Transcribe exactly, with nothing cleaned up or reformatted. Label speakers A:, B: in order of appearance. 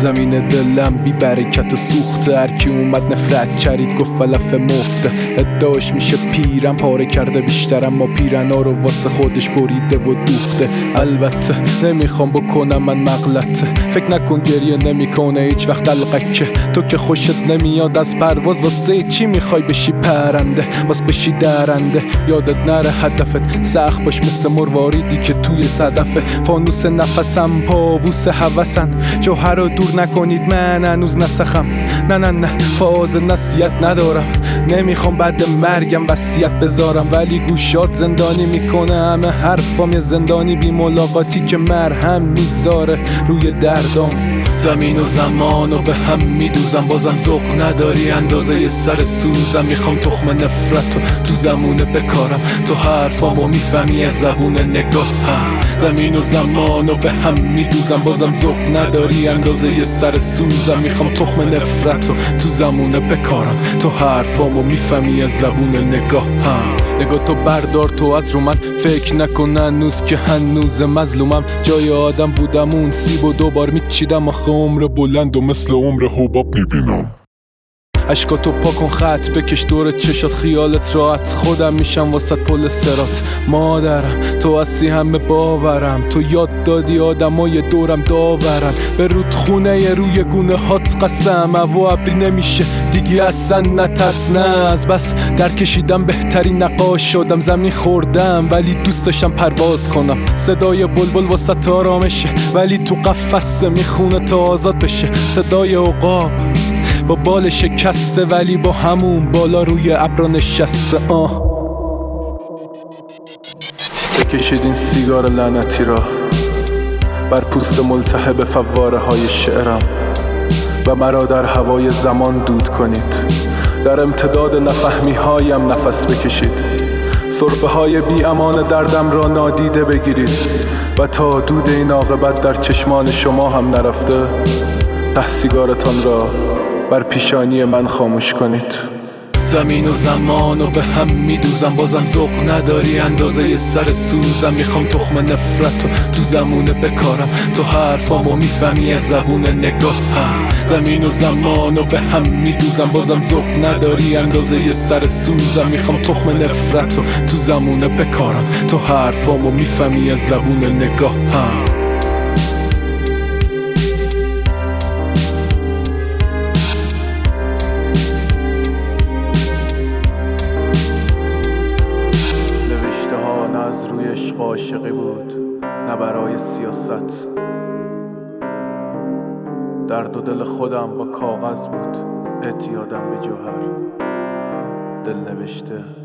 A: زمین دلم بی برکت و سوخته، هر کی اومد نفرت چرید گفت فلف مفته. ادعاش میشه پیرم پاره کرده بیشترم، ما پیرنا رو واسه خودش بریده و دوخته. البته نمیخوام بکنم من مغلطه، فکر نکن گریه نمیکنه هیچ وقت دلقکه. تو که خوشت نمیاد از پرواز، واسه چی میخوای بشی پرنده؟ واس بشی درنده. یادت نره هدفت سخت باش مثل مرواریدی که توی صدفه. فانوس نفسم پابوس هوسن، جوهر رو دور نکنید من هنوز نسخم. نه نه نه فاز نصیحت ندارم، نمیخوام بعد مرگم وصیت بذارم. ولی گوشات زندانی میکنه همه حرفام، یه زندانی بی ملاقاتی که مرهم میذاره روی دردام. زمین و زمان و به هم میدوزم، بازم ذوق نداری اندازه ی سر سوزم. میخوام تخم نفرت و تو زمونه بکارم، تو حرفامو میفهمی از زبون نگاه هم. زمین و زمان و به هم میدوزم، بازم ذوق نداری اندازه ی سر سوزم. میخوام تخم نفرت و تو زمونه بکارم، تو حرفامو میفهمی از زبون نگاه هم. نگاه تو بردار تو از رو من، فکر نکن هنوز که هنوز مظلومم. جای آدم بودم اون سیب و دوبار میچیدم، آخه عمر بلند و مثل عمر حباب میبینم. اشکاتو پاکن خط بکش دور چشات، خیالت راحت خودم میشم واسط پل صراط. مادرم تو هستی همه باورم، تو یاد دادی آدمای دورم داورن. به رودخونه روی گونه هات قسم، هوا ابری نمیشه دیگه اصلا نترس. نه از بس در کشیدم بهترین نقاش شدم، زمین خوردم ولی دوست داشتم پرواز کنم. صدای بلبل واسط آرامشه ولی تو قفسه میخونه تا آزاد بشه. صدای عقاب با بال شکسته ولی با همون بالا روی ابرا نشسته. آه بکشید این سیگار لعنتی را بر پوست ملتهب فواره های شعرم، و مرا در هوای زمان دود کنید. در امتداد نفهمی هایم نفس بکشید، سرفه های بی امان دردم را نادیده بگیرید. و تا دود این عاقبت در چشمان شما هم نرفته، ته سیگارتان را بر پیشانی من خاموش کنید. زمین و زمان و به هم میدوزم، بازم ذوق نداری اندازه ی سر سوزم. میخوام تخم نفرت و تو زمونه بکارم، تو حرفامو میفهمی از زبون نگاه هم. زمین و زمان و به هم میدوزم، بازم ذوق نداری اندازه ی سر سوزم. میخوام تخم نفرت و تو زمونه بکارم، تو حرفامو میفهمی از زبون نگاه هم. روی عشق عاشقی بود نه برای سیاست، درد و دل خودم با کاغذ بود، اعتیادم به جوهر دل نوشته.